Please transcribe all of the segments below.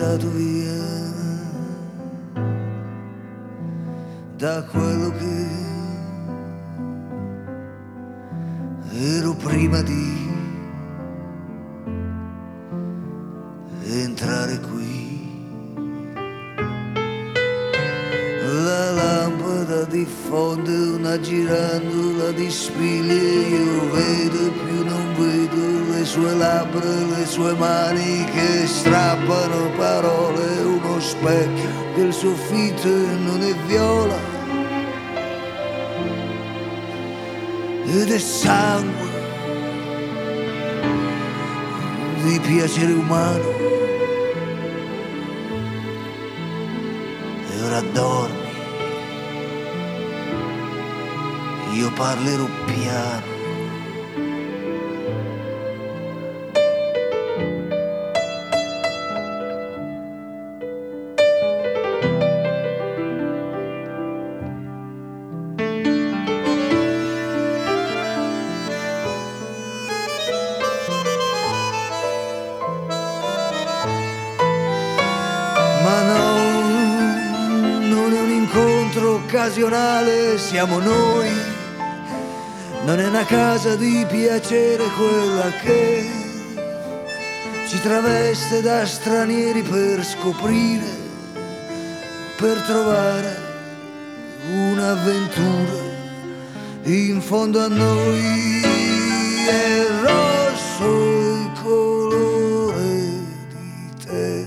portato via da quello che ero prima di entrare qui. La lampada diffonde una girandola di spiglie, io vedo e più non vedo le sue labbra, le sue mani che strappano parole, uno specchio che il soffitto non è viola ed è sangue di piacere umano. E ora dormi, io parlerò piano. Ma no, non è un incontro occasionale, siamo noi. Non è una casa di piacere quella che ci traveste da stranieri per scoprire, per trovare un'avventura. In fondo a noi è rosso il colore di te.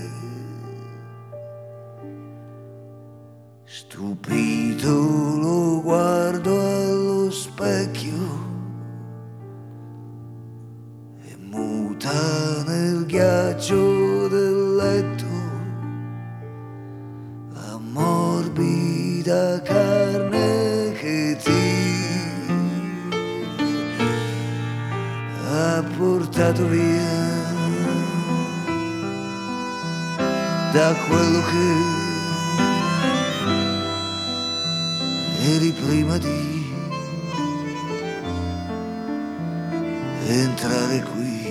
Stupito lo guardo allo specchio e muta nel ghiaccio del letto la morbida carne che ti ha portato via da quello che eri prima di entrare qui.